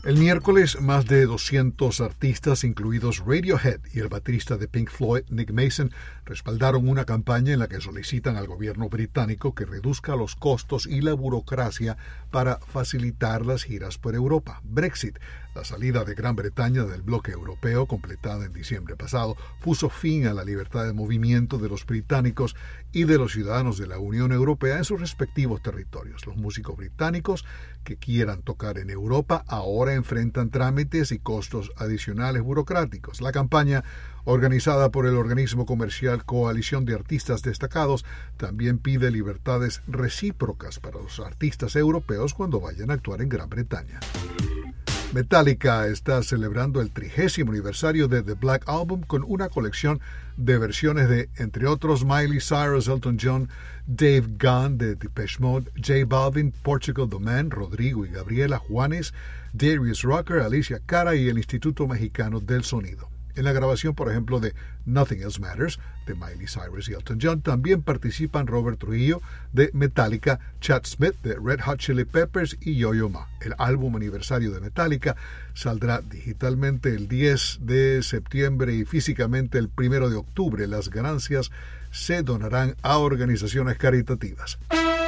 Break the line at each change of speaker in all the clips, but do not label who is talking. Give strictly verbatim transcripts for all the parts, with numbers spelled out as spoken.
El miércoles, más de doscientos artistas, incluidos Radiohead y el baterista de Pink Floyd, Nick Mason, respaldaron una campaña en la que solicitan al gobierno británico que reduzca los costos y la burocracia para facilitar las giras por Europa. Brexit, la salida de Gran Bretaña del bloque europeo, completada en diciembre pasado, puso fin a la libertad de movimiento de los británicos y de los ciudadanos de la Unión Europea en sus respectivos territorios. Los músicos británicos que quieran tocar en Europa ahora enfrentan trámites y costos adicionales burocráticos. La campaña, organizada por el organismo comercial Coalición de Artistas Destacados, también pide libertades recíprocas para los artistas europeos cuando vayan a actuar en Gran Bretaña. Metallica está celebrando el trigésimo aniversario de The Black Album con una colección de versiones de, entre otros, Miley Cyrus, Elton John, Dave Gunn de Depeche Mode, J Balvin, Portugal The Man, Rodrigo y Gabriela, Juanes, Darius Rucker, Alicia Cara y el Instituto Mexicano del Sonido. En la grabación, por ejemplo, de Nothing Else Matters, de Miley Cyrus y Elton John, también participan Robert Trujillo, de Metallica, Chad Smith, de Red Hot Chili Peppers y Yo-Yo Ma. El álbum aniversario de Metallica saldrá digitalmente el diez de septiembre y físicamente el primero de octubre. Las ganancias se donarán a organizaciones caritativas.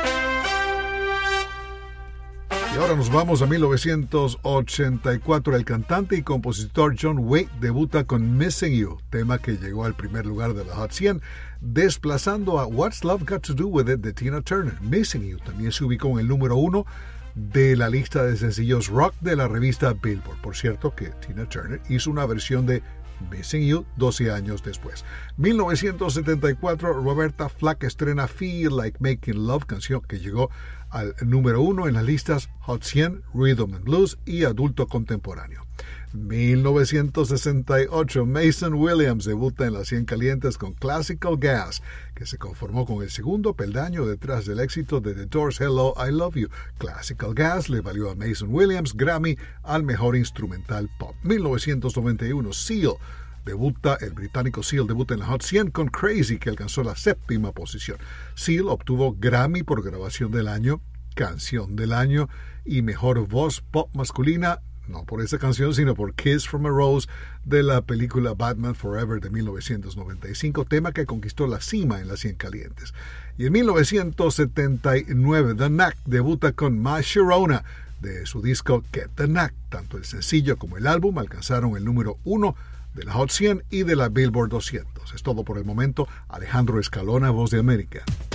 Y ahora nos vamos a mil novecientos ochenta y cuatro. El cantante y compositor John Waite debuta con Missing You, tema que llegó al primer lugar de la Hot cien, desplazando a What's Love Got to Do With It de Tina Turner. Missing You también se ubicó en el número uno de la lista de sencillos rock de la revista Billboard. Por cierto que Tina Turner hizo una versión de Missing You doce años después. mil novecientos setenta y cuatro, Roberta Flack estrena Feel Like Making Love, canción que llegó al número uno en las listas Hot cien, Rhythm and Blues y Adulto Contemporáneo. mil novecientos sesenta y ocho, Mason Williams debuta en las cien calientes con Classical Gas, que se conformó con el segundo peldaño detrás del éxito de The Doors' Hello, I Love You. Classical Gas le valió a Mason Williams Grammy al mejor instrumental pop. mil novecientos noventa y uno, Seal debuta, el británico Seal debuta en la Hot cien con Crazy, que alcanzó la séptima posición. Seal obtuvo Grammy por grabación del año, canción del año y mejor voz pop masculina, no por esa canción, sino por Kiss from a Rose de la película Batman Forever de mil novecientos noventa y cinco, tema que conquistó la cima en las cien calientes. Y en mil novecientos setenta y nueve, The Knack debuta con My Sharona de su disco Get the Knack. Tanto el sencillo como el álbum alcanzaron el número uno de la Hot cien y de la Billboard doscientos. Es todo por el momento. Alejandro Escalona, Voz de América.